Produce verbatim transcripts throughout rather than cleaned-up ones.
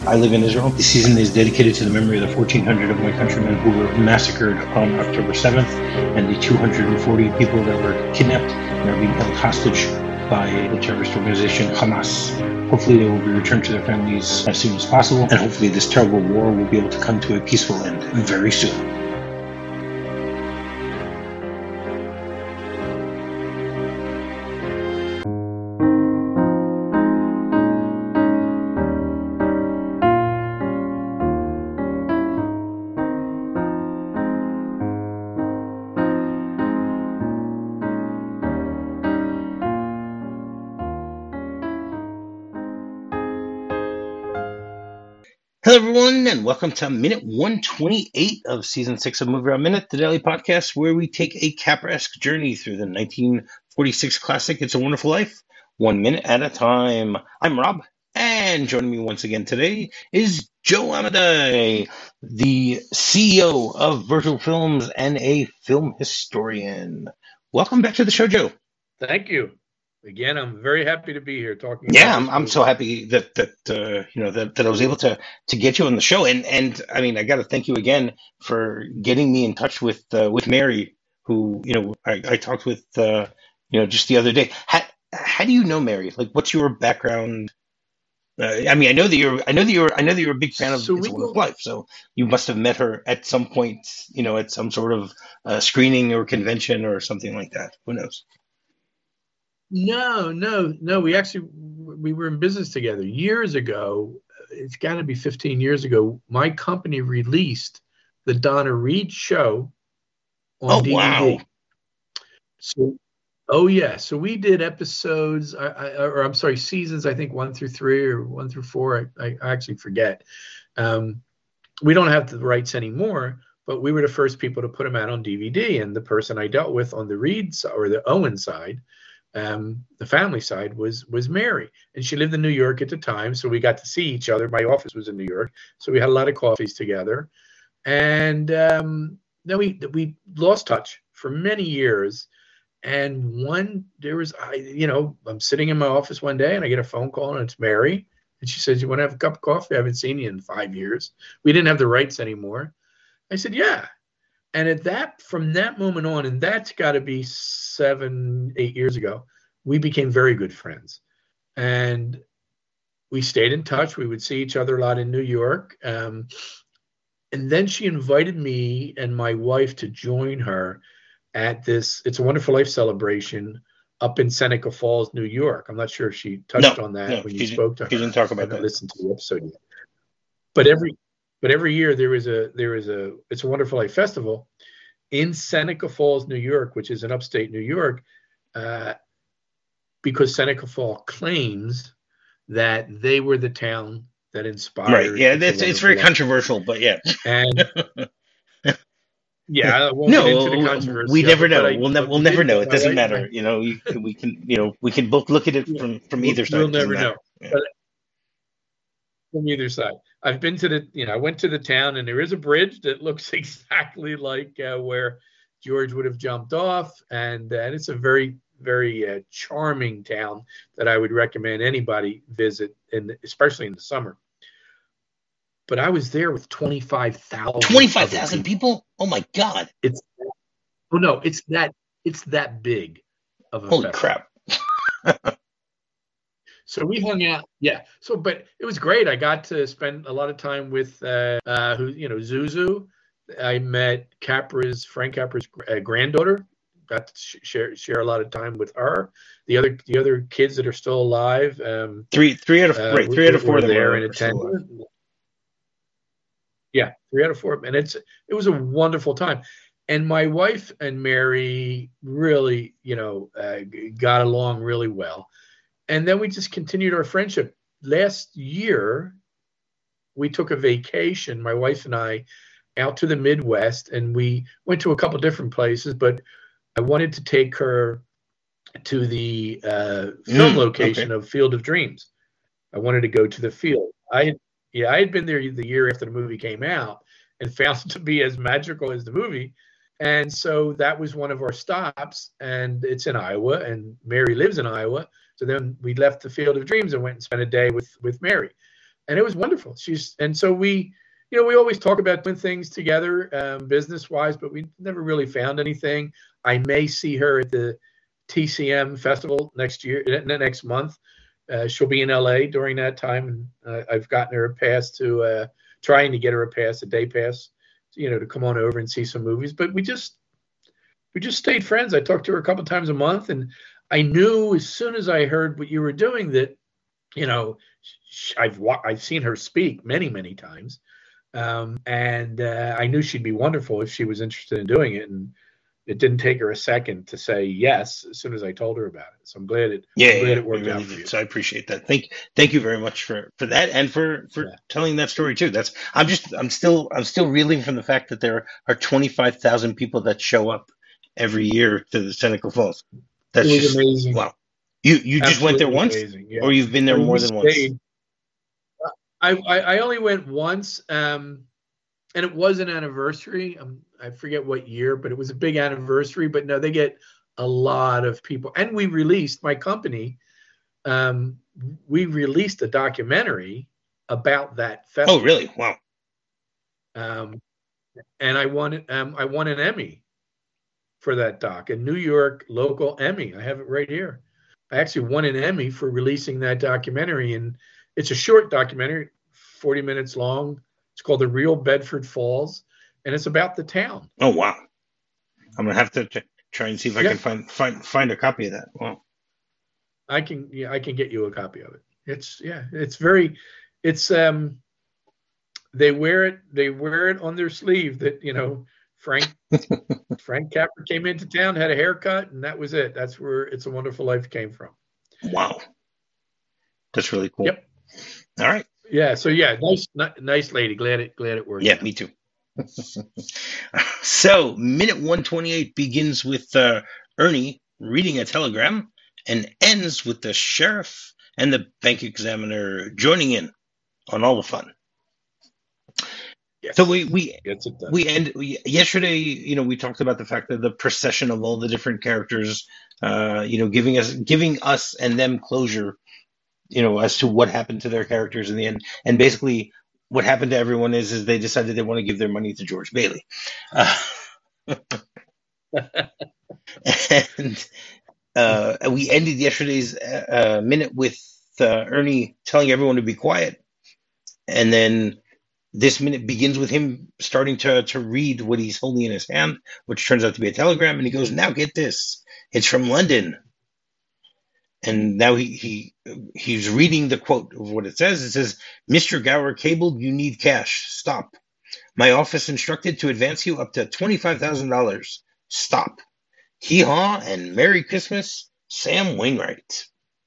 I live in Israel. The season is dedicated to the memory of the fourteen hundred of my countrymen who were massacred on October seventh and the two hundred forty people that were kidnapped and are being held hostage by the terrorist organization Hamas. Hopefully they will be returned to their families as soon as possible, and hopefully this terrible war will be able to come to a peaceful end very soon. Hello, everyone, and welcome to minute one twenty-eight of season six of Movie Round Minute, the daily podcast where we take a Capra-esque journey through the nineteen forty-six classic It's a Wonderful Life, one minute at a time. I'm Rob, and joining me once again today is Joe Amadei, the C E O of Virtual Films and a film historian. Welcome back to the show, Joe. Thank you. Again, I'm very happy to be here talking. Yeah, about I'm, I'm movie. so happy that that uh, you know that, that I was able to to get you on the show, and and I mean I got to thank you again for getting me in touch with uh, with Mary, who you know I, I talked with uh, you know just the other day. How how do you know Mary? Like, what's your background? Uh, I mean, I know that you're I know that you're I know that you're a big fan of So It's a we Wonderful go. Life, so you must have met her at some point, you know, at some sort of uh, screening or convention or something like that. Who knows? No, no, no. We actually we were in business together years ago. It's got to be fifteen years ago. My company released the Donna Reed show on Oh wow! D V D. So, oh yeah. So we did episodes, I, I, or I'm sorry, seasons. I think one through three or one through four. I, I actually forget. Um, we don't have the rights anymore, but we were the first people to put them out on D V D. And the person I dealt with on the Reed side, or the Owen side, um, the family side, was was Mary, and she lived in New York at the time, so we got to see each other. My office was in New York, so we had a lot of coffees together, and um, then we we lost touch for many years. And one there was I, you know, I'm sitting in my office one day, and I get a phone call, and it's Mary, and she says, "You want to have a cup of coffee? I haven't seen you in five years." We didn't have the rights anymore. I said, "Yeah." And at that, from that moment on, and that's got to be seven, eight years ago, we became very good friends. And we stayed in touch. We would see each other a lot in New York. Um, and then she invited me and my wife to join her at this It's a Wonderful Life celebration up in Seneca Falls, New York. I'm not sure if she touched No, on that no, when you she didn't. spoke to She her. didn't talk I about haven't that. listened to the episode yet. But every but every year there is a there is a It's a Wonderful Life festival in Seneca Falls, New York, which is in upstate New York, uh, because Seneca Falls claims that they were the town that Right. inspired Yeah, It's a it's it's very Wonderful Life. controversial, but yeah. And yeah, I won't get into the No, we controversy of never it, but know. I We'll never but we'll we never did know. get It my doesn't wife. My, matter. You know, you, we can you know we can both look at it from from we'll, either side. we'll It doesn't never know. matter. Yeah. But from either side, I've been to the you know I went to the town, and there is a bridge that looks exactly like uh, where George would have jumped off, and, uh, and it's a very very uh, charming town that I would recommend anybody visit, in especially in the summer. But I was there with twenty-five thousand Twenty-five other thousand people. people. Oh my God! It's oh no, it's that it's that big of a Holy festival. crap! So we hung out, yeah. So, but it was great. I got to spend a lot of time with uh, uh who you know Zuzu. I met Capra's Frank Capra's uh, granddaughter. Got to sh- share share a lot of time with her. The other the other kids that are still alive, um, Three three out of uh, right. Three out were, of four were of them there are, in are still alive. attendance. Yeah, three out of four, and it's it was a wonderful time. And my wife and Mary really, you know, uh, got along really well. And then we just continued our friendship. Last year, we took a vacation, my wife and I, out to the Midwest, and we went to a couple different places, but I wanted to take her to the uh, film Mm, location okay. of Field of Dreams. I wanted to go to the field. I had, yeah, I had been there the year after the movie came out and found it to be as magical as the movie. And so that was one of our stops, and it's in Iowa, and Mary lives in Iowa. So then we left the Field of Dreams and went and spent a day with with Mary. and it was wonderful. She's and so we, you know, we always talk about doing things together, um, business wise, but we never really found anything. I may see her at the T C M festival next year, next month. Uh, she'll be in L A during that time, and uh, I've gotten her a pass to uh, trying to get her a pass, a day pass, you know, to come on over and see some movies. But we just we just stayed friends. I talked to her a couple times a month, and I knew as soon as I heard what you were doing that, you know, I've I've seen her speak many many times, um, and uh, I knew she'd be wonderful if she was interested in doing it. And it didn't take her a second to say yes as soon as I told her about it. So I'm glad it. Yeah, I'm glad yeah, it worked really out for did. you. So I appreciate that. Thank, thank you very much for, for that, and for, for Yeah. telling that story too. That's I'm just I'm still I'm still reeling from the fact that there are twenty-five thousand people that show up every year to the Seneca Falls. That's It was just amazing. wow. You you just went there Absolutely once, amazing. Yeah. or you've been there And more we than once? stayed. I, I I only went once, um, and it was an anniversary. Um, I forget what year, but it was a big anniversary. But no, they get a lot of people, and we released my company. Um, we released a documentary about that festival. Oh, really? Wow. Um, and I won um, I won an Emmy for that doc, a New York local Emmy. I have it right here. I actually won an Emmy for releasing that documentary, and it's a short documentary, forty minutes long. It's called The Real Bedford Falls, and it's about the town. Oh, wow. I'm gonna have to t- try and see if I Yeah. can find find find a copy of that. Wow. I can yeah, I can get you a copy of it. It's yeah, it's very it's um they wear it they wear it on their sleeve that, you know, Frank Frank Capra came into town, had a haircut, and that was it. That's where It's a Wonderful Life came from. Wow. That's really cool. Yep. All right. Yeah, so yeah, nice nice lady. Glad it glad it worked. Yeah, out. me too. So, minute one twenty-eight begins with uh, Ernie reading a telegram and ends with the sheriff and the bank examiner joining in on all the fun. Yes. So we we Gets it done. we end we, yesterday. You know, we talked about the fact that the procession of all the different characters, uh, you know, giving us giving us and them closure, you know, as to what happened to their characters in the end, and basically what happened to everyone is is they decided they want to give their money to George Bailey, uh, and uh, we ended yesterday's uh, uh, minute with uh, Ernie telling everyone to be quiet, and then this minute begins with him starting to to read what he's holding in his hand, which turns out to be a telegram, and he goes, "Now get this, it's from London." And now he, he he's reading the quote of what it says. It says, "Mister Gower cabled, you need cash. Stop. My office instructed to advance you up to twenty-five thousand dollars. Stop. Hee-haw and Merry Christmas, Sam Wainwright."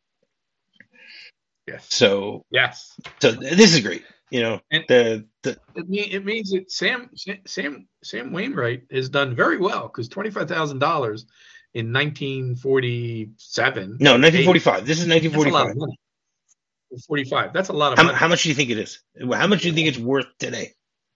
Yes. So, Yes. so this is great. You know, And- the, the It, mean, it means that Sam Sam Sam Wainwright has done very well, because twenty-five thousand dollars in nineteen forty-seven. no, nineteen forty-five. This is nineteen That's a lot forty-five. of money. forty-five. That's a lot of How, money. how much do you think it is? How much do you think it's worth today?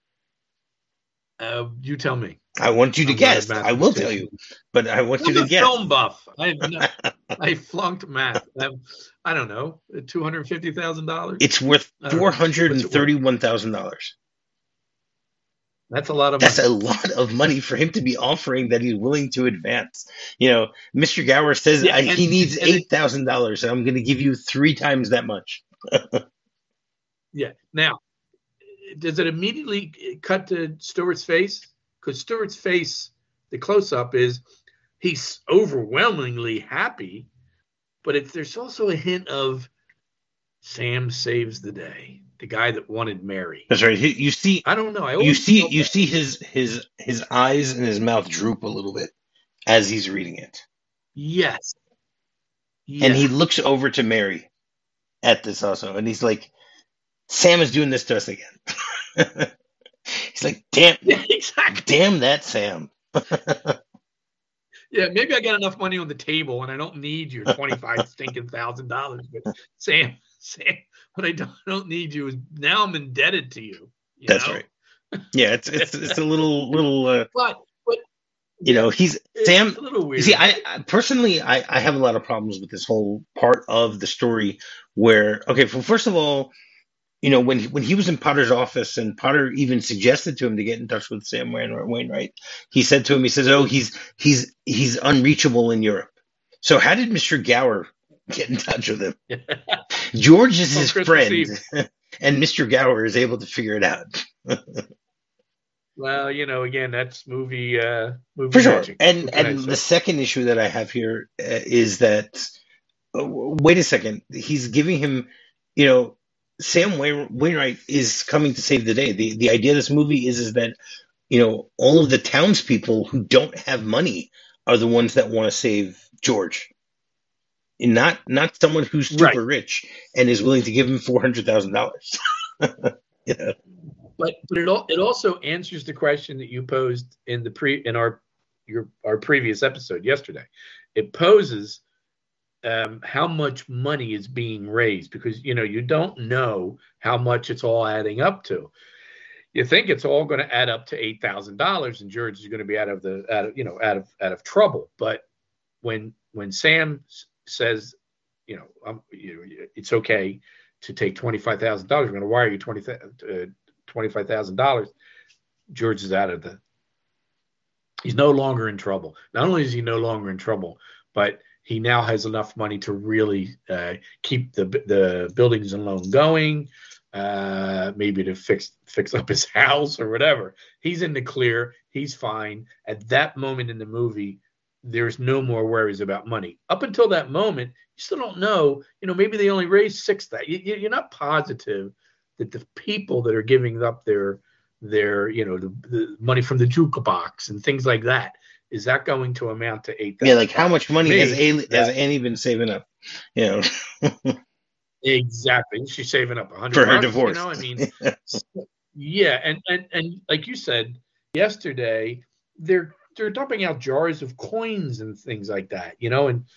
Uh, you tell me. I want you to I'm not a guess. I will tell you, but I want you I'm to a guess. film buff. I have no, I flunked math. Um, I don't know, two hundred fifty thousand dollars. It's worth I don't know. four hundred What's it worth? thirty-one thousand dollars. That's a lot of That's money. a lot of money for him to be offering that he's willing to advance. You know, Mister Gower says Yeah, I, and- he needs and it- eight thousand dollars, and I'm going to give you three times that much. Yeah. Now, does it immediately cut to Stewart's face? Because Stewart's face, the close-up is he's overwhelmingly happy, but it's, there's also a hint of Sam saves the day, the guy that wanted Mary. That's right. He- You see, I don't know. I you always see, felt you that. see his his his eyes and his mouth droop a little bit as he's reading it, Yes. Yeah. and he looks over to Mary at this also, and he's like, "Sam is doing this to us again." He's like, "Damn, Yeah, exactly. damn that Sam." Yeah, maybe I got enough money on the table and I don't need your twenty-five stinking thousand dollars. But Sam, Sam, what I don't, don't need you is now I'm indebted to you. you That's know? right. Yeah, it's it's it's a little little uh, But but you know he's it's Sam. a little You weird. see, I, I personally I I have a lot of problems with this whole part of the story where okay, well, first of all, you know, when he, when he was in Potter's office, and Potter even suggested to him to get in touch with Sam Wain- Wainwright, he said to him, he says, "Oh, he's he's he's unreachable in Europe." So how did Mister Gower get in touch with him? George is On his Christmas friend, Eve. and Mister Gower is able to figure it out. Well, you know, again, that's movie uh, movie For sure. magic. And What can I and say? the second issue that I have here uh, is that uh, wait a second, he's giving him, you know, Sam Wain- Wainwright is coming to save the day. The the idea of this movie is is that, you know, all of the townspeople who don't have money are the ones that want to save George, and not not someone who's super Right. rich and is willing to give him four hundred thousand dollars. Yeah. But but it al- it also answers the question that you posed in the pre in our your our previous episode yesterday. It poses um, how much money is being raised, because you know you don't know how much it's all adding up to. You think it's all going to add up to eight thousand dollars, and George is going to be out of the out of you know out of out of trouble. But when when Sam s- says, you know, um, you know, it's okay to take twenty five thousand dollars, we're going to wire you twenty uh, twenty five thousand dollars. George is out of the. He's no longer in trouble. Not only is he no longer in trouble, but he now has enough money to really uh, keep the the buildings and loan going, uh, maybe to fix fix up his house or whatever. He's in the clear. He's fine. At that moment in the movie, there's no more worries about money. Up until that moment, you still don't know. You know, maybe they only raised six. That you, you're not positive that the people that are giving up their their you know the, the money from the jukebox and things like that, is that going to amount to eight Yeah, thousand like how dollars? much money has Me, A- has that Annie been saving up? You know, exactly. She's saving up a hundred for her bucks. You divorce. know, I mean, yeah, and and and like you said yesterday, they're they're dumping out jars of coins and things like that. You know, and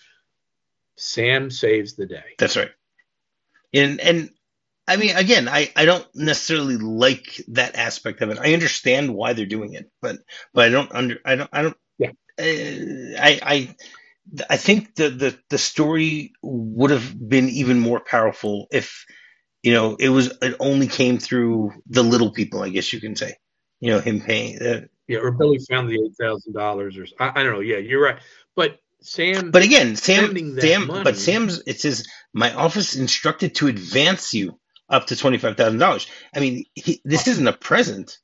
Sam saves the day. That's right. And and I mean, again, I, I don't necessarily like that aspect of it. I understand why they're doing it, but but I don't under I don't I don't Yeah. uh, I I I think the, the the story would have been even more powerful if, you know, it was it only came through the little people, I guess you can say. You know, him paying. Uh, Yeah, or Billy found the eight thousand dollars, or I, I don't know. Yeah, you're right. But Sam but again, Sam spending that Sam but money, Sam's it says my office instructed to advance you up to twenty five thousand dollars. I mean, he, this isn't a present.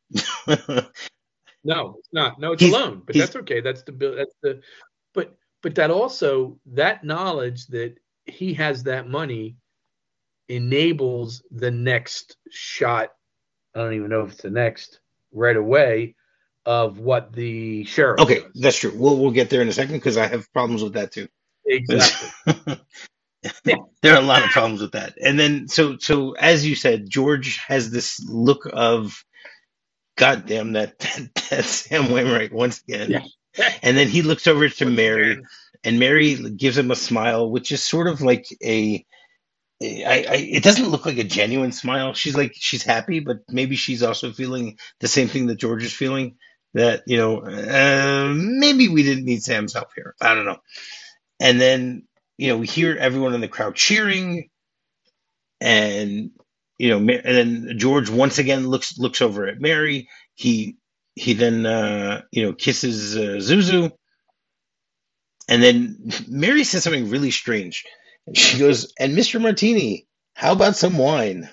no, it's not. No, it's a he's loan, but he's that's okay. That's the bill. That's the. But but that also, that knowledge that he has that money enables the next shot. I don't even know if it's the next right away of what the sheriff okay. does. That's true. We'll we'll get there in a second because I have problems with that too. Exactly. Yeah. There are a lot of problems with that. And then so so as you said, George has this look of God damn that, that Sam Wainwright once again. Yeah. And then he looks over to Once Mary, again. and Mary gives him a smile, which is sort of like a I, I, it doesn't look like a genuine smile. She's like she's happy, but maybe she's also feeling the same thing that George is feeling. That, you know, uh, maybe we didn't need Sam's help here. I don't know. And then, you know, we hear everyone in the crowd cheering, and, you know, Ma- and then George once again looks looks over at Mary. He he then uh, you know, kisses uh, Zuzu, and then Mary says something really strange. She goes, "And Mister Martini, how about some wine?"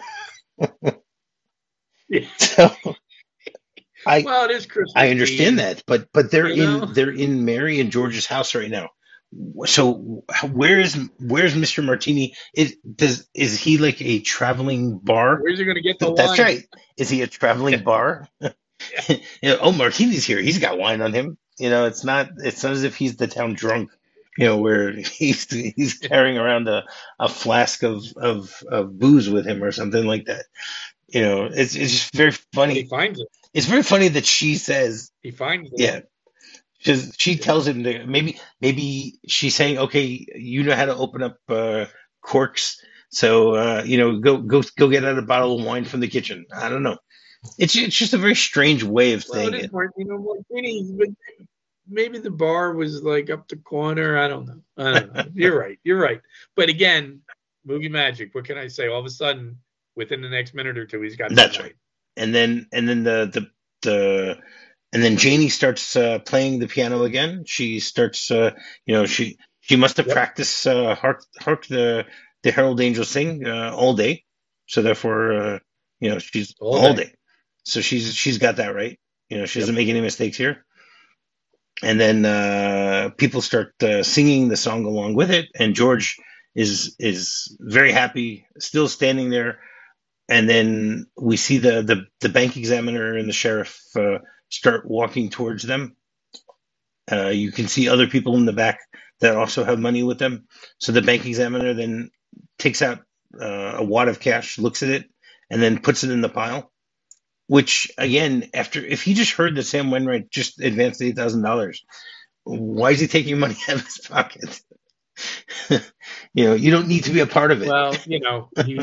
Yeah. So I Well, it is Christmas I understand Eve, that, but but they're you in know. they're in Mary and George's house right now. So where is where's Mister Martini? Is does is he like a traveling bar? Where's he going to get the That's wine? right. Is he a traveling bar? Yeah. You know, oh, Martini's here. He's got wine on him. You know, it's not it's not as if he's the town drunk. You know, where he's he's carrying around a, a flask of, of of booze with him or something like that. You know, it's it's just very But he funny. finds it. It's very funny that she says, He finds the yeah, wine. because she You know. tells him to maybe maybe she's saying, okay, you know how to open up uh, corks, so uh, you know, go go go get out a bottle of wine from the kitchen. I don't know. It's it's just a very strange way of Well, it saying is it. Martino Martini's, but maybe the bar was like up the corner. I don't know. I don't know. You're right. You're right. But again, movie magic. What can I say? All of a sudden, within the next minute or two, he's got That's that money. right. And then and then the the the and then Janie starts uh, playing the piano again. She starts, uh, you know, she she must have Yep. practiced uh, hark hark the the Herald Angels sing uh, all day. So therefore, uh, you know, she's All all day. day. So she's she's got that right. You know, she doesn't Yep. make any mistakes here. And then uh, people start uh, singing the song along with it, and George is is very happy, still standing there. And then we see the the, the bank examiner and the sheriff uh, start walking towards them. Uh, you can see other people in the back that also have money with them. So the bank examiner then takes out uh, a wad of cash, looks at it, and then puts it in the pile. Which again, after if he just heard that Sam Wainwright just advanced eight thousand dollars, why is he taking money out of his pocket? You know, you don't need to be a part of it. Well, you know, he,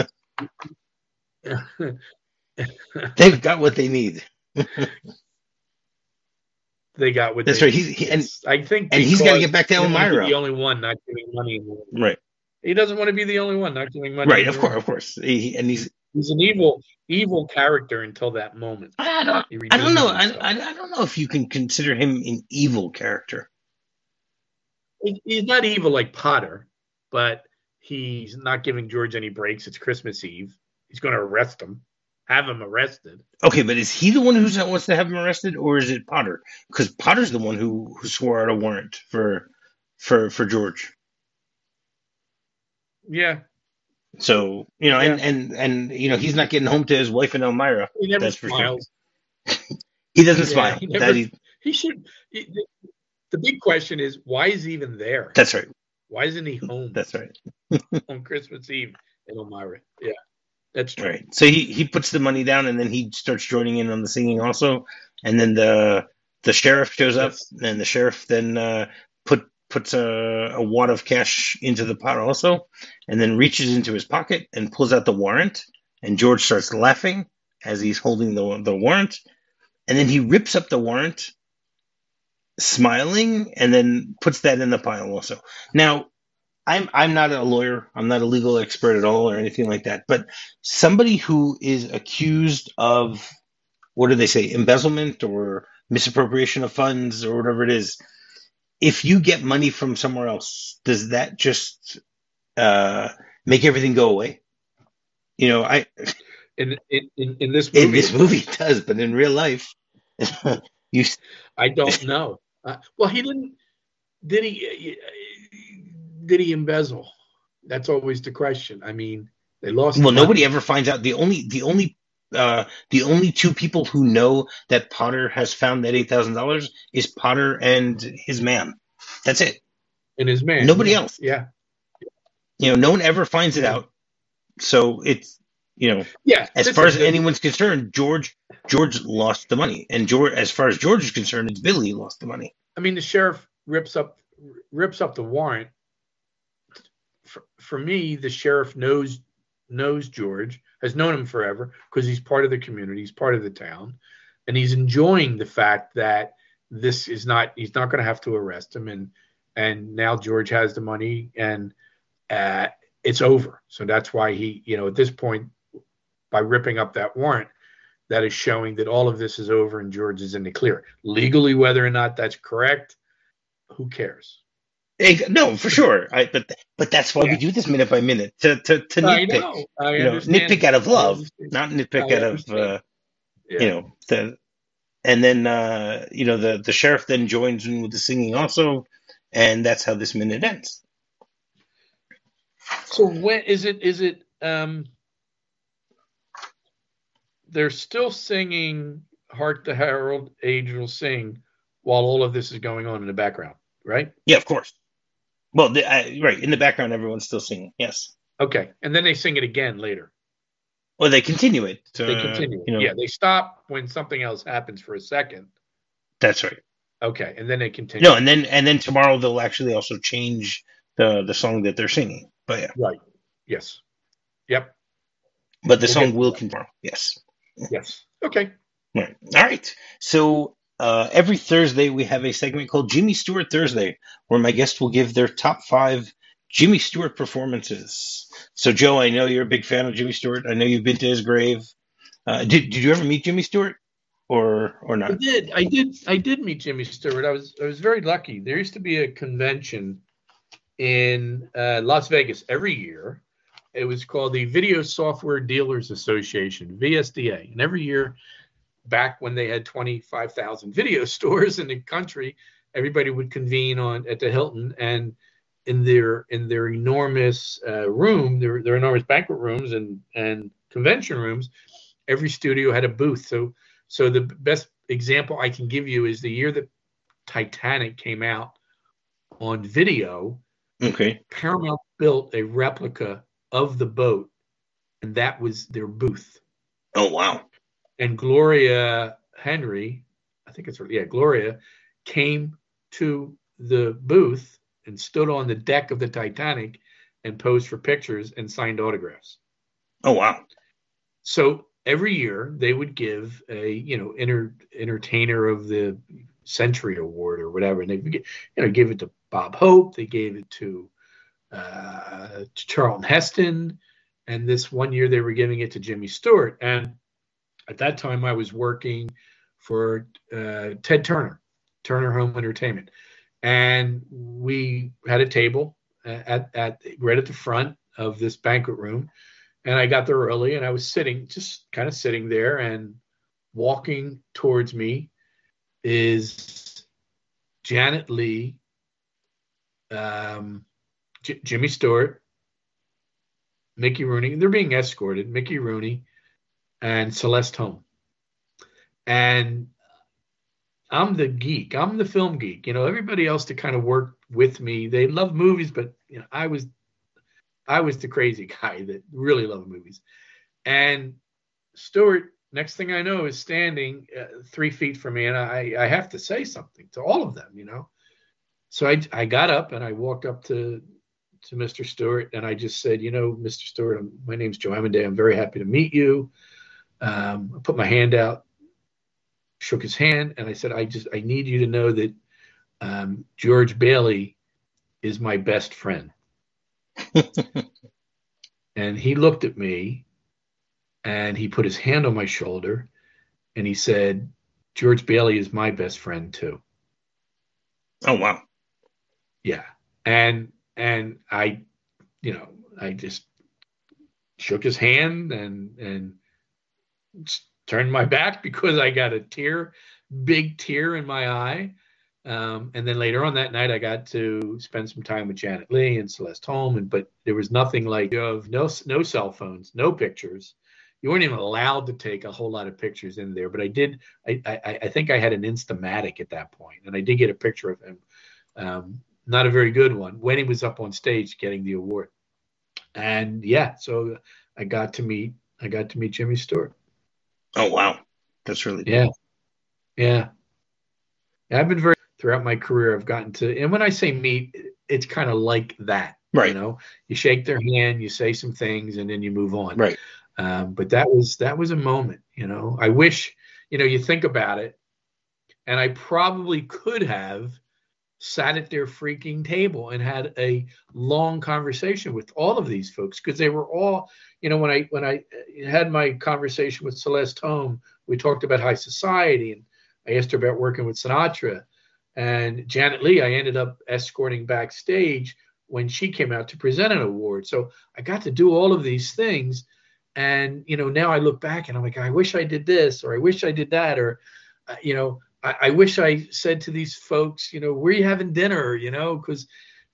They've got what they need. they got what That's they right. He's he, and yes. I think and he's got to because get back to he doesn't want to be Elmira. the only one not giving money. in the world. Right, He doesn't want to be the only one not giving money. right. in Of the course, world. of course. He, and he's. He's an evil, evil character until that moment. I don't. He I don't know. redeems I, himself. I, I don't know if you can consider him an evil character. He- He's not evil like Potter, but he's not giving George any breaks. It's Christmas Eve. He's going to arrest him, have him arrested. Okay, but is he the one who wants to have him arrested, or is it Potter? Because Potter's the one who, who swore out a warrant for for for George. Yeah, So you know, and Yeah. and and you know, he's not getting home to his wife in Elmira. he never That's for sure. smiles. He doesn't Yeah, smile. he never- That he, He should. He, the, the big question is, why is he even there? that's right. Why isn't he home That's right. on Christmas Eve in Elmira? Yeah, that's true. Right. So he, he puts the money down, and then he starts joining in on the singing also. And then the the sheriff shows up, Yes. and the sheriff then uh, put puts a, a wad of cash into the pot also, and then reaches into his pocket and pulls out the warrant. And George starts laughing as he's holding the the warrant, and then he rips up the warrant, smiling, and then puts that in the pile also. Now, I'm I'm not a lawyer. I'm not a legal expert at all or anything like that. But somebody who is accused of, what do they say, embezzlement or misappropriation of funds or whatever it is, if you get money from somewhere else, does that just uh, make everything go away? You know, I In in in, in this movie, in this movie it does, but in real life, you I don't know. Uh, well, he didn't. Did he? Did he embezzle? That's always the question. I mean, they lost. well, money. nobody ever finds out. The only the only uh, the only two people who know that Potter has found that eight thousand dollars is Potter and his man. That's it. And his man. Nobody yeah. else. Yeah. You know, no one ever finds it out. So it's, you know, Yeah. as listen, far as the- anyone's concerned, George George lost the money, and George, as far as George is concerned, it's Billy who lost the money. I mean, the sheriff rips up rips up the warrant. For, for me, the sheriff knows knows George, has known him forever because he's part of the community, he's part of the town, and he's enjoying the fact that this is not he's not going to have to arrest him, and and now George has the money, and uh, it's over. So that's why he, you know, at this point, by ripping up that warrant, that is showing that all of this is over and George is in the clear. Legally, whether or not that's correct, who cares? Eh, No, for sure. I, but but that's why Yeah. we do this minute by minute to to, to I nitpick. know. I You know, understand. nitpick out of I love, understand. not nitpick I out of understand. uh, Yeah. you know the. And then uh, you know the the sheriff then joins in with the singing also, and that's how this minute ends. So when is it? Is it? Um, they're still singing "Hark the Herald Angels Sing" while all of this is going on in the background, right? Yeah, of course. Well, the, I, right in the background, everyone's still singing. Yes. Okay, and then they sing it again later. Or they continue it. Uh, They continue. You know, Yeah, they stop when something else happens for a second. that's right. Okay, and then they continue. No, and then and then tomorrow they'll actually also change the the song that they're singing. But yeah, Right. Yes. Yep. but the We'll song get to will that. continue. Yes. Yes. Okay. Right. All right. So uh, every Thursday we have a segment called Jimmy Stewart Thursday, where my guest will give their top five Jimmy Stewart performances. So, Joe, I know you're a big fan of Jimmy Stewart. I know you've been to his grave. Uh, did Did you ever meet Jimmy Stewart, or or I not? did. I did. I did meet Jimmy Stewart. I was I was very lucky. There used to be a convention in uh, Las Vegas every year. It was called the Video Software Dealers Association, V S D A, and every year, back when they had twenty-five thousand video stores in the country, everybody would convene on at the Hilton, and in their in their enormous uh, room, their their enormous banquet rooms and and convention rooms, every studio had a booth. So so the best example I can give you is the year that Titanic came out on video. Okay. Paramount built a replica of the boat, and that was their booth. Oh, wow. And Gloria Henry, I think it's her, yeah, Gloria, came to the booth and stood on the deck of the Titanic and posed for pictures and signed autographs. Oh, wow. So every year they would give a, you know, inter, entertainer of the century award or whatever. And they, you know, gave it to Bob Hope. They gave it to, uh, to Charlton Heston. And this one year they were giving it to Jimmy Stewart. And at that time I was working for uh, Ted Turner, Turner Home Entertainment. And we had a table at, at right at the front of this banquet room. And I got there early, and I was sitting, just kind of sitting there, and walking towards me is Janet Leigh, um, J- Jimmy Stewart, Mickey Rooney. They're being escorted, Mickey Rooney, and Celeste Holm. And I'm the geek. I'm the film geek. You know, everybody else that kind of worked with me, they love movies, but you know, I was I was the crazy guy that really loved movies. And Stewart, next thing I know, is standing uh, three feet from me, and I, I have to say something to all of them, you know. So I, I got up and I walked up to to Mister Stewart, and I just said, you know, Mister Stewart, I'm, my name's Joe Amonday. I'm very happy to meet you. Um, I put my hand out, shook his hand, and I said, I just I need you to know that um, George Bailey is my best friend. And he looked at me, and he put his hand on my shoulder, and he said, George Bailey is my best friend too. Oh, wow. Yeah. And and I, you know, I just shook his hand and and turned my back because I got a tear, big tear in my eye. Um, and then later on that night, I got to spend some time with Janet Leigh and Celeste Holm, and but there was nothing like of no no cell phones, no pictures. You weren't even allowed to take a whole lot of pictures in there. But I did. I I, I think I had an Instamatic at that point, and I did get a picture of him. Um, not a very good one when he was up on stage getting the award. And yeah, so I got to meet I got to meet Jimmy Stewart. Oh, wow. That's really cool. Yeah, yeah. I've been very throughout my career. I've gotten to, and when I say meet, it's kind of like that, right? You know, you shake their hand, you say some things, and then you move on, right? Um, but that was that was a moment. You know, I wish, you know, you think about it, and I probably could have sat at their freaking table and had a long conversation with all of these folks because they were all, you know, when I when I had my conversation with Celeste Holm, we talked about high society, and I asked her about working with Sinatra. And Janet Leigh, I ended up escorting backstage when she came out to present an award. So I got to do all of these things. And, you know, now I look back and I'm like, I wish I did this, or I wish I did that, or, uh, you know, I, I wish I said to these folks, you know, where are you having dinner, you know, because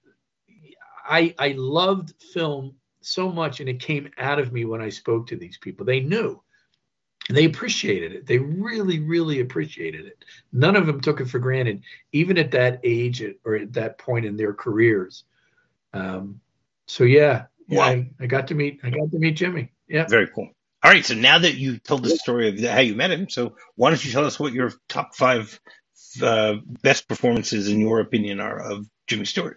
I, I loved film so much, and it came out of me when I spoke to these people. They knew. They appreciated it. They really, really appreciated it. None of them took it for granted, even at that age or at that point in their careers. Um, so yeah, wow. I, I got to meet. I got to meet Jimmy. Yeah, very cool. All right, so now that you told the story of how you met him, so why don't you tell us what your top five uh, best performances, in your opinion, are of Jimmy Stewart?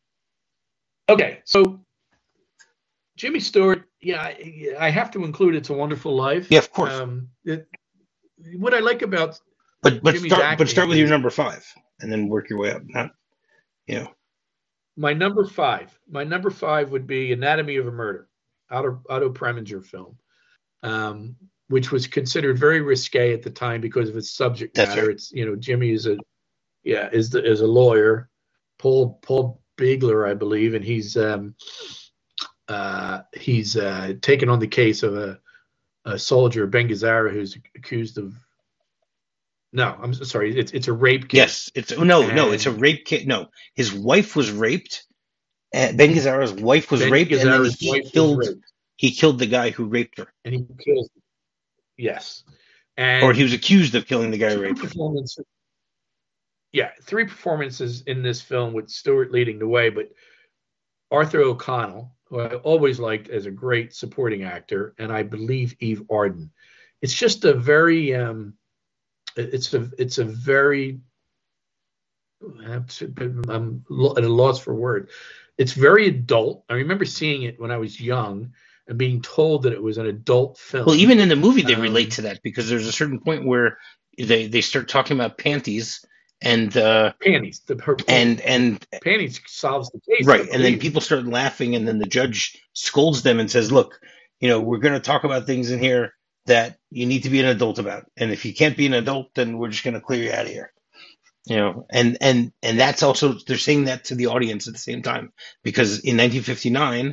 Okay, so Jimmy Stewart, yeah, I, I have to include It's a Wonderful Life. Yeah, of course. Um, it, what I like about but but Jimmy's start but start with your number five, and then work your way up. Not, you know. my number five, my number five would be Anatomy of a Murder, Otto, Otto Preminger film, um, which was considered very risque at the time because of its subject That's matter. right. It's, you know, Jimmy is a, yeah, is the, is a lawyer, Paul Paul Beegler, I believe, and he's um, uh, he's uh, taken on the case of a, a soldier, Ben Gazzara, who's accused of. No, I'm sorry. It's it's a rape case. Yes, it's no, and no, it's a rape case. No, his wife was raped. Uh, Ben Gazzara's wife was Ben raped, and then Gazzara's he wife was killed. raped. He killed the guy who raped her, and he kills. Yes, and or he was accused of killing the guy who raped her. performances. Yeah, three performances in this film with Stewart leading the way, but Arthur O'Connell, who I always liked as a great supporting actor, and I believe Eve Arden. It's just a very, um, it's a, it's a very, I'm at a loss for word. It's very adult. I remember seeing it when I was young and being told that it was an adult film. Well, even in the movie, they Um, relate to that because there's a certain point where they, they start talking about panties and uh, Panties, the her and and panties solves the case, right, I and then believe. people start laughing, and then the judge scolds them and says, "Look, you know, we're going to talk about things in here that you need to be an adult about, and if you can't be an adult, then we're just going to clear you out of here." You know, and and and that's also they're saying that to the audience at the same time because in nineteen fifty-nine,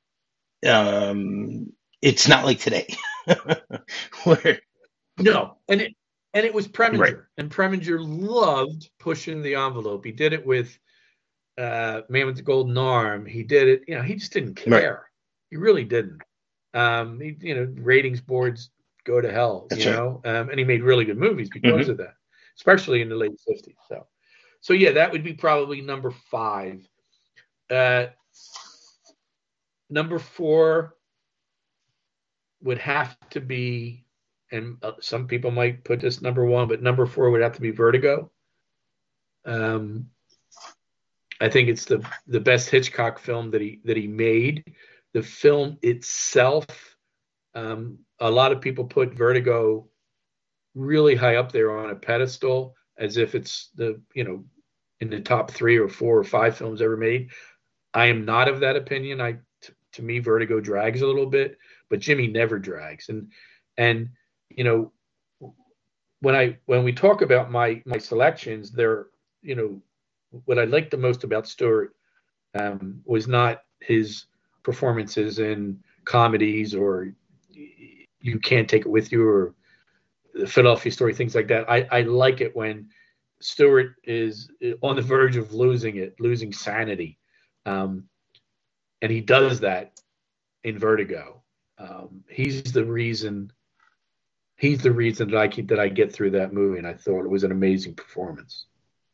um, it's not like today, where No, and it and it was Preminger, right. and Preminger loved pushing the envelope. He did it with uh, Man with the Golden Arm. He did it, you know, he just didn't care. Right. He really didn't. Um, he, you know, ratings boards go to hell, That's you right. know, um, and he made really good movies because Mhm. of that, especially in the late fifties. So, so yeah, that would be probably number five. Uh, number four would have to be, and uh, some people might put this number one, but number four would have to be Vertigo. Um, I think it's the the best Hitchcock film that he that he made. The film itself, um, a lot of people put Vertigo really high up there on a pedestal, as if it's the you know in the top three or four or five films ever made. I am not of that opinion. I t- to me, Vertigo drags a little bit, but Jimmy never drags, and and you know when I when we talk about my my selections, they're you know what I liked the most about Stewart um, was not his performances in comedies or You Can't Take It With You or the Philadelphia Story, things like that. I, I like it when Stewart is on the verge of losing it, losing sanity, um, and he does that in Vertigo. Um, he's the reason. He's the reason that I keep that I get through that movie, and I thought it was an amazing performance.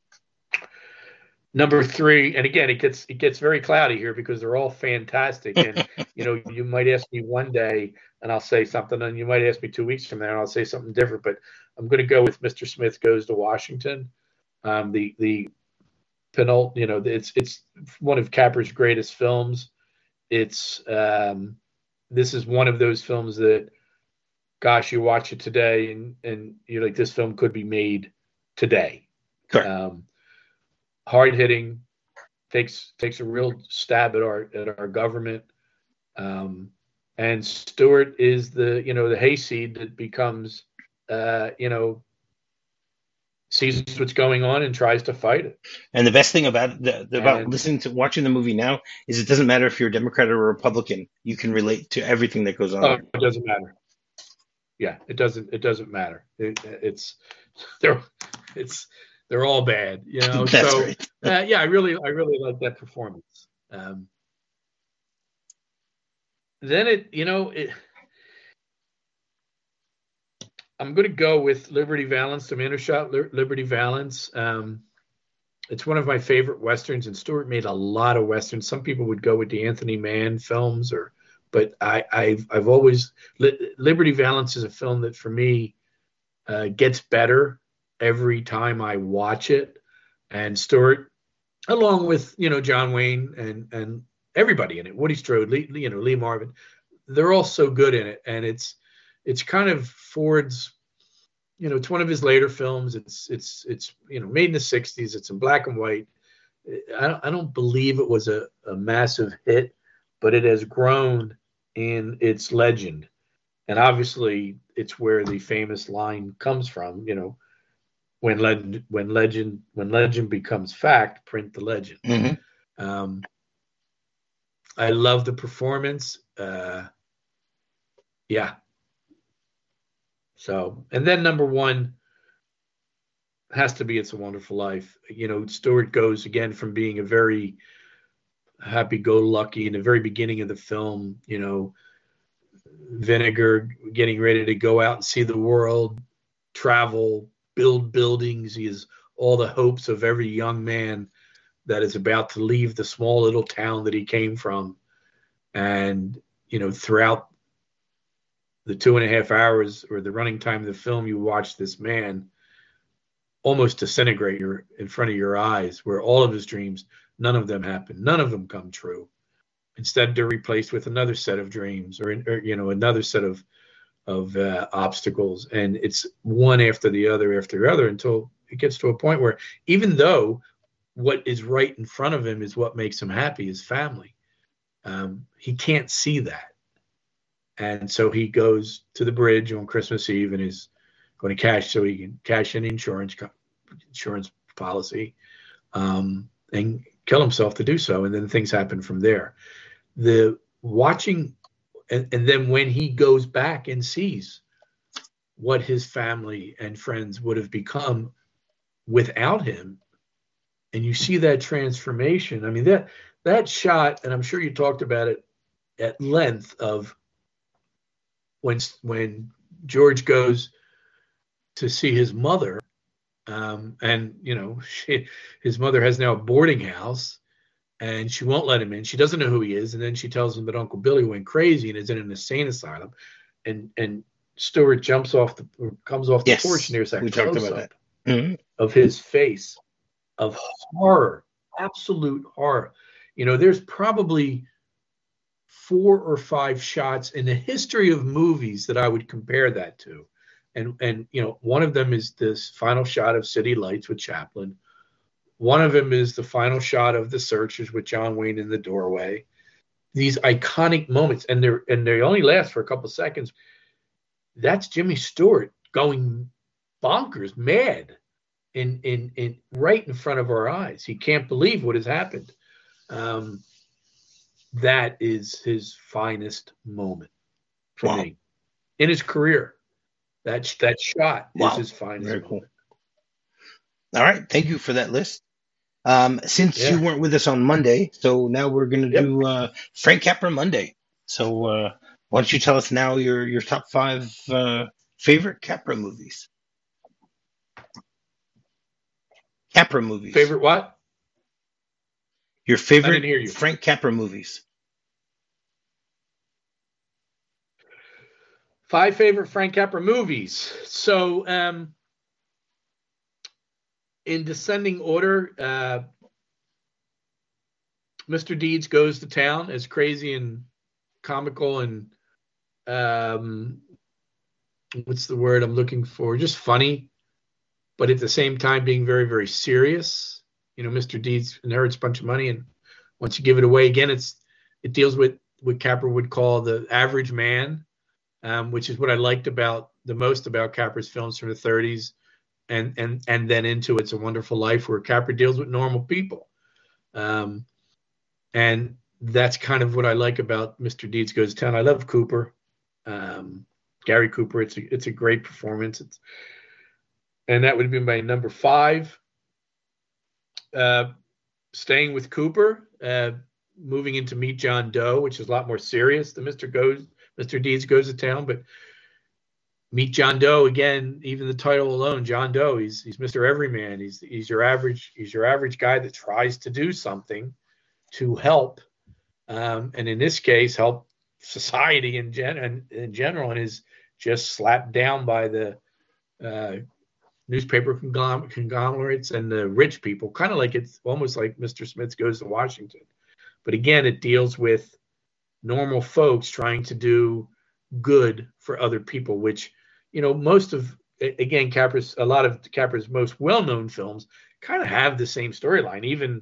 Number three, and again, it gets it gets very cloudy here because they're all fantastic. And you know, you might ask me one day, and I'll say something, and you might ask me two weeks from there, and I'll say something different. But I'm going to go with Mister Smith Goes to Washington. Um, the the penult, you know, it's it's one of Capra's greatest films. It's um, this is one of those films that, gosh, you watch it today, and and you're like, this film could be made today. Correct. Um, hard hitting, takes takes a real stab at our at our government, um, and Stewart is the you know the hayseed that becomes uh, you know sees what's going on and tries to fight it. And the best thing about the, about And, listening to watching the movie now is it doesn't matter if you're a Democrat or a Republican. You can relate to everything that goes on. oh, it doesn't matter. Yeah, it doesn't. It doesn't matter. It, it's they're it's they're all bad, you know. That's so right. uh, yeah, I really I really like that performance. Um, then it you know it. I'm going to go with Liberty Valance, the man who shot Liberty Valance. Um, it's one of my favorite westerns, and Stewart made a lot of westerns. Some people would go with the Anthony Mann films, or but I, I've I've always Liberty Valance is a film that for me uh, gets better every time I watch it. And Stewart, along with you know John Wayne and and everybody in it, Woody Strode, Lee, you know Lee Marvin, they're all so good in it, and it's it's kind of Ford's. You know, it's one of his later films. It's it's it's you know made in the sixties. It's in black and white. I don't, I don't believe it was a, a massive hit, but it has grown in its legend. And obviously, it's where the famous line comes from. You know, when legend, when legend, when legend becomes fact, print the legend. Mm-hmm. Um, I love the performance. Uh, yeah. So, and then number one has to be It's a Wonderful Life. You know, Stewart goes again from being a very happy-go-lucky in the very beginning of the film, you know, Vinegar getting ready to go out and see the world, travel, build buildings. He has all the hopes of every young man that is about to leave the small little town that he came from. And, you know, throughout the two and a half hours or the running time of the film, you watch this man almost disintegrate your, in front of your eyes, where all of his dreams, none of them happen. None of them come true. Instead, they're replaced with another set of dreams or, or you know, another set of, of uh, obstacles. And it's one after the other after the other until it gets to a point where even though what is right in front of him is what makes him happy, his family, um, he can't see that. And so he goes to the bridge on Christmas Eve and is going to cash so he can cash in insurance insurance policy um, and kill himself to do so. And then things happen from there. The watching, and, and then when he goes back and sees what his family and friends would have become without him, and you see that transformation. I mean, that that shot, and I'm sure you talked about it at length, of when when George goes to see his mother, um, and you know, she, his mother has now a boarding house, and she won't let him in. She doesn't know who he is, and then she tells him that Uncle Billy went crazy and is in an insane asylum, and and Stewart jumps off the or comes off the Yes, porch, and there's that we talked close about up that. Mm-hmm. of his face, of horror, absolute horror. You know, there's probably four or five shots in the history of movies that I would compare that to. And, and you know, one of them is this final shot of City Lights with Chaplin. One of them is the final shot of The Searchers with John Wayne in the doorway. These iconic moments, and they're and they only last for a couple seconds. That's Jimmy Stewart going bonkers, mad, in in in right in front of our eyes. He can't believe what has happened. Um, that is his finest moment for Wow. me in his career. That that shot Wow. is his finest. Very cool. moment. All right, thank you for that list. Um, since Yeah. you weren't with us on Monday, so now we're going to Yep. do uh, Frank Capra Monday. So uh, why don't you tell us now your your top five uh, favorite Capra movies? Capra movies. Favorite what? Your I favorite didn't hear you. Frank Capra movies. Five favorite Frank Capra movies. So, um, in descending order, uh, Mister Deeds Goes to Town, as crazy and comical and um, what's the word I'm looking for? Just funny, but at the same time being very, very serious. You know, Mister Deeds inherits a bunch of money, and once you give it away again, it's it deals with what Capra would call the average man. Um, which is what I liked about the most about Capra's films from the thirties, and and and then into It's a Wonderful Life, where Capra deals with normal people, um, and that's kind of what I like about Mister Deeds Goes to Town. I love Cooper, um, Gary Cooper. It's a it's a great performance. It's and that would be my number five. Uh, staying with Cooper, uh, moving into Meet John Doe, which is a lot more serious than Mister Goes. Mister Deeds Goes to Town, but Meet John Doe, again, even the title alone, John Doe, he's he's Mister Everyman. He's he's your average he's your average guy that tries to do something to help, um, and in this case, help society in gen in general, and is just slapped down by the uh, newspaper conglom- conglomerates and the rich people, kind of like it's almost like Mister Smith Goes to Washington, but again, it deals with normal folks trying to do good for other people, which, you know, most of, again, Capra's, a lot of Capra's most well-known films kind of have the same storyline. Even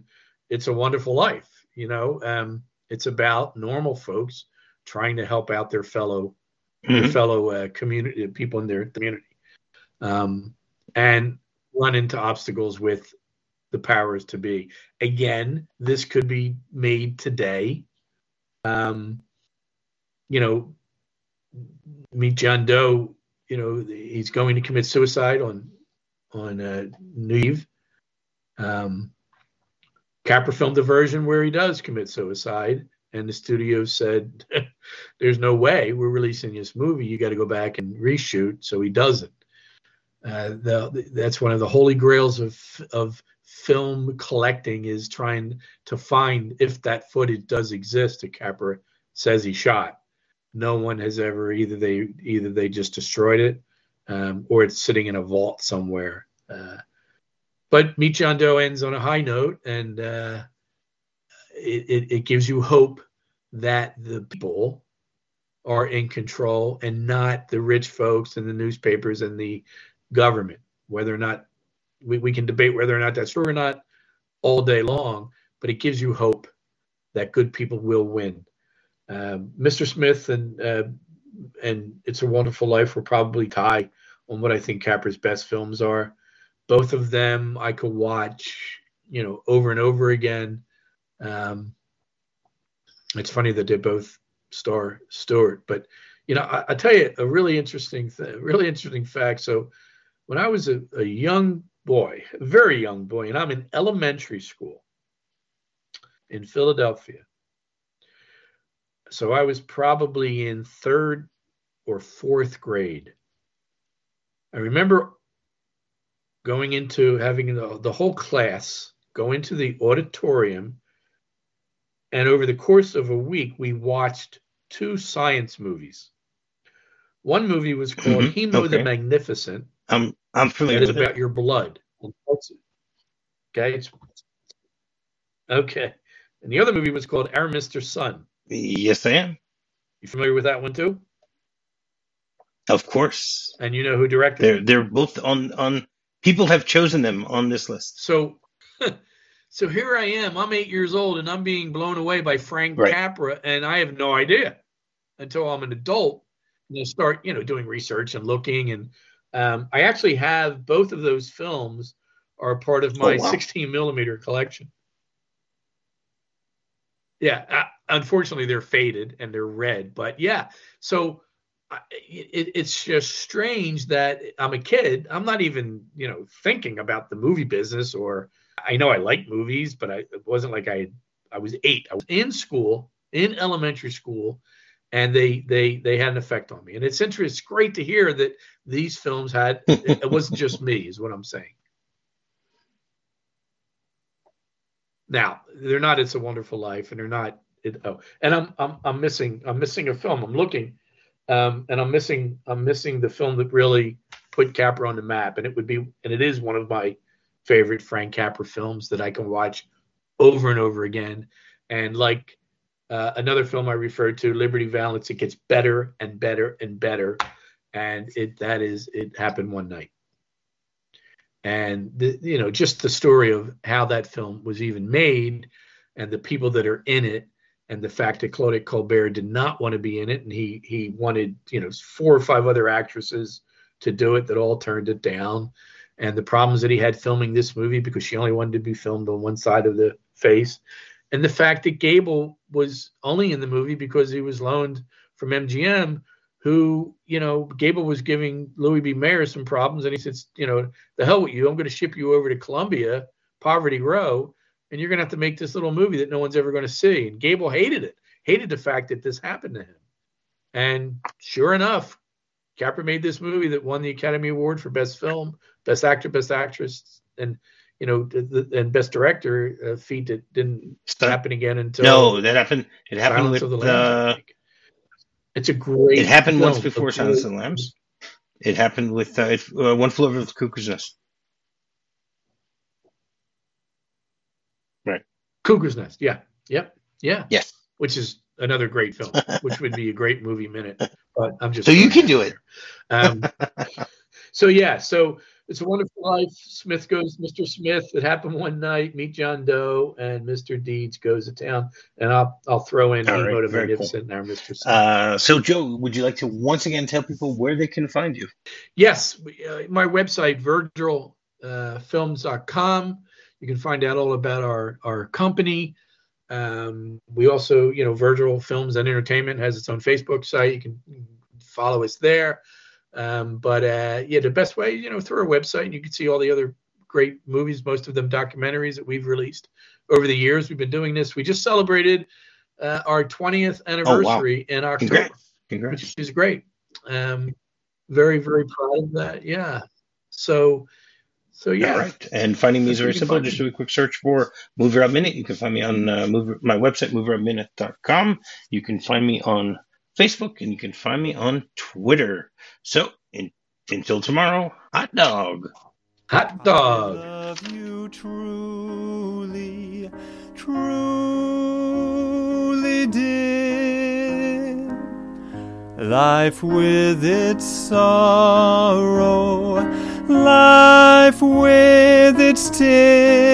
It's a Wonderful Life. You know, um, it's about normal folks trying to help out their fellow mm-hmm. their fellow uh, community people in their community, um, and run into obstacles with the powers to be. Again, this could be made today. Um, you know, meet John Doe. You know, he's going to commit suicide on on uh, New Eve. Um, Capra filmed a version where he does commit suicide, and the studio said, "There's no way we're releasing this movie. You got to go back and reshoot." So he doesn't. Uh, the, that's one of the holy grails of of film collecting, is trying to find if that footage does exist that Capra says he shot. No one has ever either they either they just destroyed it, um, or it's sitting in a vault somewhere. Uh, but Meet John Doe ends on a high note, and uh, it, it, it gives you hope that the people are in control and not the rich folks and the newspapers and the government. Whether or not we, we can debate whether or not that's true or not all day long, but it gives you hope that good people will win. Um, Mister Smith and uh, and It's a Wonderful Life will probably tie on what I think Capra's best films are. Both of them I could watch, you know, over and over again. Um, it's funny that they both star Stewart, but you know, I, I tell you a really interesting, th- really interesting fact. So, when I was a, a young boy, a very young boy, and I'm in elementary school in Philadelphia. So I was probably in third or fourth grade. I remember going into having the, the whole class go into the auditorium, and over the course of a week, we watched two science movies. One movie was called mm-hmm. Hemo okay. the Magnificent. I'm I'm familiar with it. It's about your blood. Okay. It's, okay. And the other movie was called Our Mister Sun. Yes, I am. You familiar with that one too? Of course. And you know who directed they're, it? They're both on, on – people have chosen them on this list. So so here I am. I'm eight years old, and I'm being blown away by Frank right. Capra, and I have no idea until I'm an adult and I start, you know, doing research and looking. And um, I actually have both of those films are part of my oh, wow. sixteen millimeter collection. Yeah, uh, unfortunately, they're faded and they're red. But yeah, so uh, it, it's just strange that I'm a kid. I'm not even, you know, thinking about the movie business, or I know I like movies, but I, it wasn't like I I was eight. I was in school, in elementary school, and they they they had an effect on me. And it's interesting. It's great to hear that these films had. it, it wasn't just me, is what I'm saying. Now, they're not It's a Wonderful Life, and they're not it, oh, and I'm I'm I'm missing I'm missing a film. I'm looking, um, and I'm missing I'm missing the film that really put Capra on the map, and it would be and it is one of my favorite Frank Capra films that I can watch over and over again. And like uh, another film I referred to, Liberty Valance, it gets better and better and better, and it that is It Happened One Night. And, the, you know, just the story of how that film was even made and the people that are in it, and the fact that Claudette Colbert did not want to be in it. And he he wanted, you know, four or five other actresses to do it that all turned it down. And the problems that he had filming this movie because she only wanted to be filmed on one side of the face. And the fact that Gable was only in the movie because he was loaned from M G M, who, you know, Gable was giving Louis B. Mayer some problems, and he said, you know, the hell with you. I'm going to ship you over to Columbia, Poverty Row, and you're going to have to make this little movie that no one's ever going to see. And Gable hated it, hated the fact that this happened to him. And sure enough, Capra made this movie that won the Academy Award for Best Film, Best Actor, Best Actress, and, you know, the, and Best Director, a feat that didn't Stop. happen again until no, that happened. It happened Silence with of the the. Lambs, It's a great. It happened film. once before Silence of the Lambs. It happened with uh, it, uh, One Flew Over the Cuckoo's Nest. Right. Cuckoo's Nest. Yeah. Yep. Yeah. Yes. Which is another great film, which would be a great movie minute. But I'm just. So you can do it. Um, so yeah. So It's a Wonderful Life. Smith Goes, Mister Smith. It Happened One Night. Meet John Doe, and Mister Deeds Goes to Town. And I'll I'll throw in All right, Emo to very Magnificent cool. and our Mister Smith. Uh, so, Joe, would you like to once again tell people where they can find you? Yes, uh, my website, virgil films dot com. You can find out all about our our company. Um, we also, you know, Virgil Films and Entertainment has its own Facebook site. You can follow us there. Um, but uh, yeah, the best way, you know, through our website, and you can see all the other great movies, most of them documentaries that we've released over the years. We've been doing this. We just celebrated uh, our twentieth anniversary oh, wow. in October, Congrats. Congrats. which is great. Um, very, very proud of that. Yeah. So, so yeah. All right. And finding me is very simple. Just do a quick search for Movie Rob Minute. You can find me on uh, movie, my website, movie rob minute dot com. You can find me on Facebook, and you can find me on Twitter. So, in, until tomorrow, hot dog. Hot dog. I love you truly, truly, dear. Life with its sorrow, life with its tears.